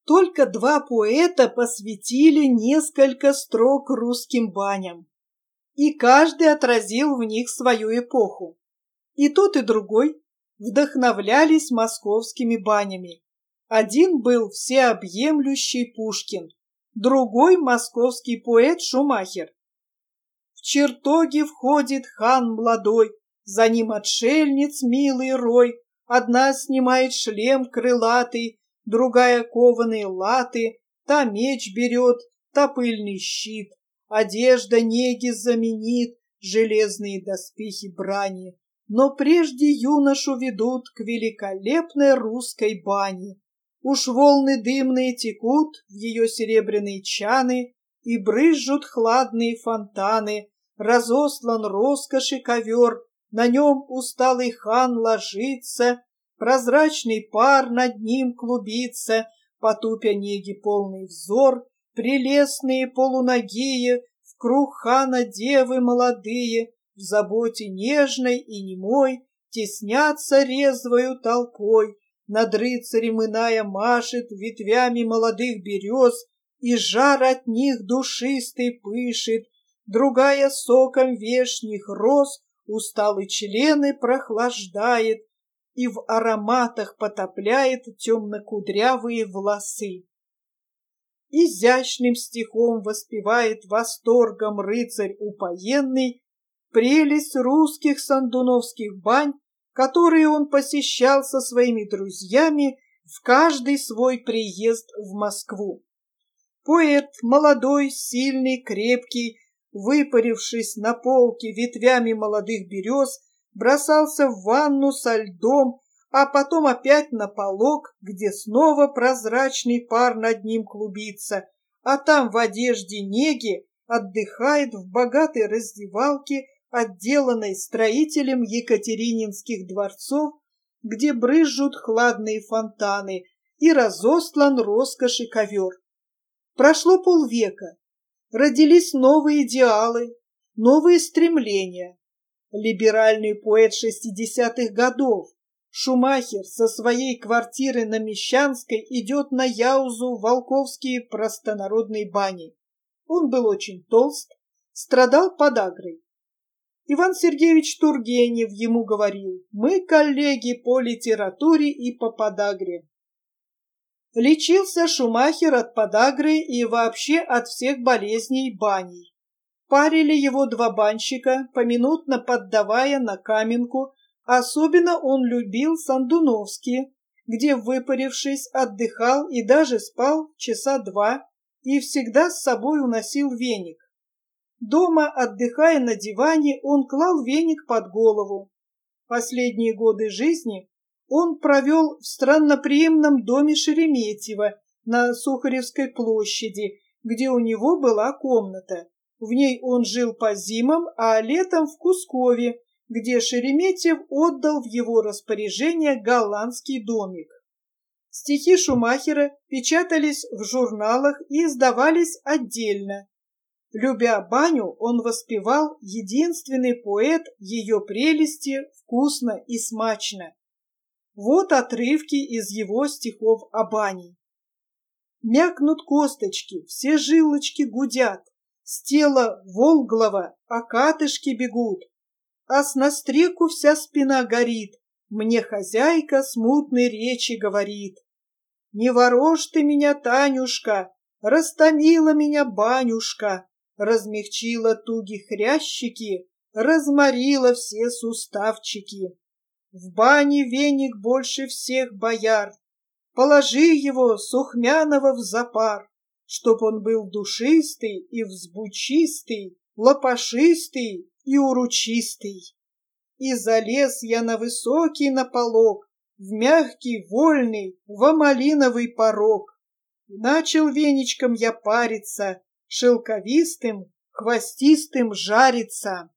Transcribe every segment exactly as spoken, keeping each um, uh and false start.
Только два поэта посвятили несколько строк русским баням, и каждый отразил в них свою эпоху. И тот, и другой вдохновлялись московскими банями. Один был всеобъемлющий Пушкин, другой московский поэт Шумахер. В чертоги входит хан молодой, за ним отшельниц милый рой. Одна снимает шлем крылатый, другая кованые латы, та меч берет, та пыльный щит, одежда неги заменит, железные доспехи брани. Но прежде юношу ведут к великолепной русской бане. Уж волны дымные текут в ее серебряные чаны, и брызжут хладные фонтаны, разослан роскоши ковер, на нем усталый хан ложится, прозрачный пар над ним клубится, потупя неги полный взор, прелестные полуногие, в круг хана девы молодые, в заботе нежной и немой, теснятся резвою толпой, над рыцарем иная машет ветвями молодых берез, и жар от них душистый пышет, другая соком вешних роз усталые члены прохлаждает и в ароматах потопляет темно-кудрявые волосы. Изящным стихом воспевает восторгом рыцарь упоенный прелесть русских сандуновских бань, которые он посещал со своими друзьями в каждый свой приезд в Москву. Поэт, молодой, сильный, крепкий, выпарившись на полке ветвями молодых берез, бросался в ванну со льдом, а потом опять на полог, где снова прозрачный пар над ним клубится, а там в одежде неги отдыхает в богатой раздевалке, отделанной строителем екатерининских дворцов, где брызжут хладные фонтаны и разостлан роскоши ковер. Прошло полвека, родились новые идеалы, новые стремления. Либеральный поэт шестидесятых годов Шумахер со своей квартиры на Мещанской идет на Яузу в Волковские простонародные бани. Он был очень толст, страдал подагрой. Иван Сергеевич Тургенев ему говорил: «Мы коллеги по литературе и по подагре». Лечился Шумахер от подагры и вообще от всех болезней баней. Парили его два банщика, поминутно поддавая на каменку. Особенно он любил Сандуновские, где, выпарившись, отдыхал и даже спал часа два, и всегда с собой уносил веник. Дома, отдыхая на диване, он клал веник под голову. Последние годы жизни он провел в странноприимном доме Шереметьева на Сухаревской площади, где у него была комната. В ней он жил по зимам, а летом в Кускове, где Шереметьев отдал в его распоряжение голландский домик. Стихи Шумахера печатались в журналах и издавались отдельно. Любя баню, он воспевал единственный поэт ее прелести вкусно и смачно. Вот отрывки из его стихов о бане. Мякнут косточки, все жилочки гудят, с тела волглого окатышки бегут, а с настреку вся спина горит, мне хозяйка смутной речи говорит. Не ворожь ты меня, Танюшка, растомила меня банюшка, размягчила туги хрящики, разморила все суставчики. В бане веник больше всех бояр, положи его сухмяного в запар, чтоб он был душистый и взбучистый, лопашистый и уручистый. И залез я на высокий наполог, в мягкий, вольный, во малиновый порог. Начал веничком я париться, шелковистым, хвостистым жариться.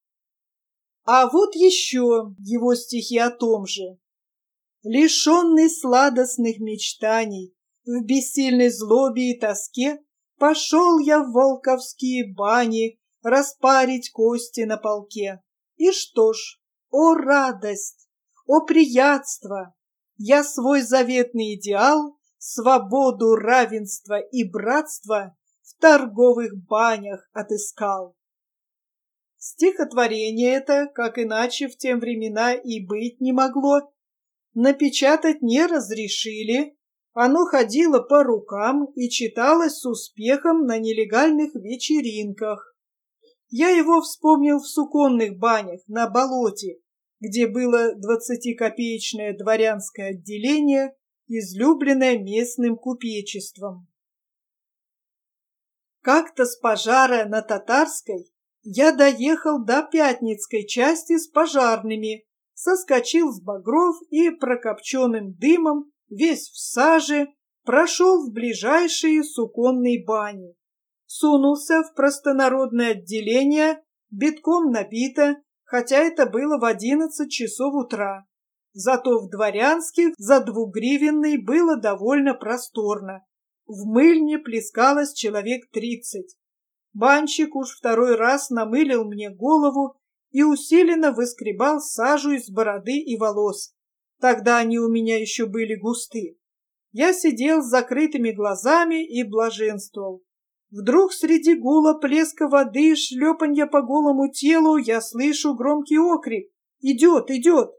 А вот еще его стихи о том же. Лишенный сладостных мечтаний, в бессильной злобе и тоске, пошел я в волковские бани распарить кости на полке. И что ж, о радость, о приятство! Я свой заветный идеал свободу, равенство и братство в торговых банях отыскал. Стихотворение это, как иначе в те времена и быть не могло, напечатать не разрешили, оно ходило по рукам и читалось с успехом на нелегальных вечеринках. Я его вспомнил в суконных банях на болоте, где было двадцатикопеечное дворянское отделение, излюбленное местным купечеством. Как-то с пожара на Татарской я доехал до Пятницкой части с пожарными, соскочил с багров и прокопченным дымом, весь в саже, прошел в ближайшие суконные бани. Сунулся в простонародное отделение, битком набито, хотя это было в одиннадцать часов утра. Зато в дворянских за двугривенный было довольно просторно. В мыльне плескалось человек тридцать. Банщик уж второй раз намылил мне голову и усиленно выскребал сажу из бороды и волос. Тогда они у меня еще были густы. Я сидел с закрытыми глазами и блаженствовал. Вдруг среди гула, плеска воды и шлепанья по голому телу я слышу громкий окрик: «Идет, идет!»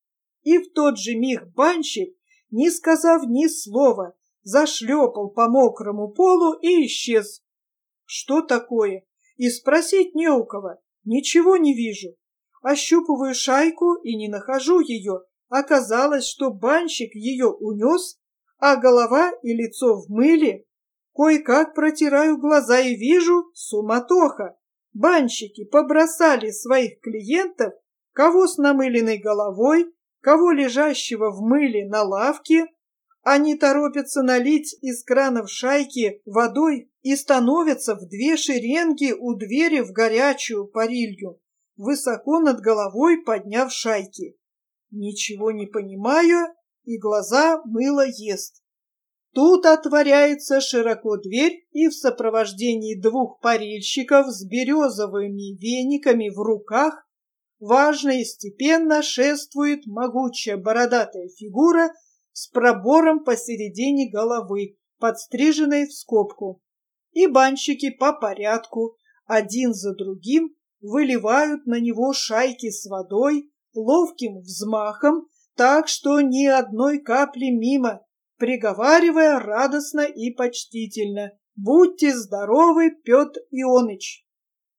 И в тот же миг банщик, не сказав ни слова, зашлепал по мокрому полу и исчез. Что такое? И спросить не у кого. Ничего не вижу. Ощупываю шайку и не нахожу ее. Оказалось, что банщик ее унес, а голова и лицо в мыле. Кое-как протираю глаза и вижу — суматоха. Банщики побросали своих клиентов, кого с намыленной головой, кого лежащего в мыле на лавке. Они торопятся налить из кранов шайки водой и становятся в две шеренги у двери в горячую парилью, высоко над головой подняв шайки. Ничего не понимаю, и глаза мыло ест. Тут отворяется широко дверь, и в сопровождении двух парильщиков с березовыми вениками в руках важно и степенно шествует могучая бородатая фигура с пробором посередине головы, подстриженной в скобку. И банщики по порядку, один за другим, выливают на него шайки с водой ловким взмахом, так что ни одной капли мимо, приговаривая радостно и почтительно: «Будьте здоровы, Петр Ионыч!»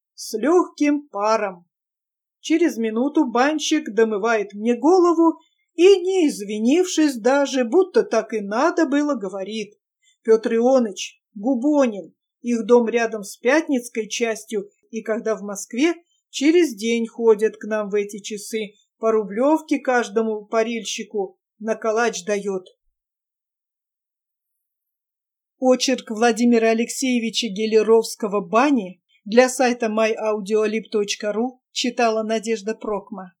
С легким паром. Через минуту банщик домывает мне голову и, не извинившись даже, будто так и надо было, говорит: «Петр Ионыч, Губонин, их дом рядом с Пятницкой частью, и когда в Москве, через день ходят к нам в эти часы, по рублевке каждому парильщику на калач дает». Очерк Владимира Алексеевича Гелеровского «Бани» для сайта май аудиолиб точка ру читала Надежда Прокма.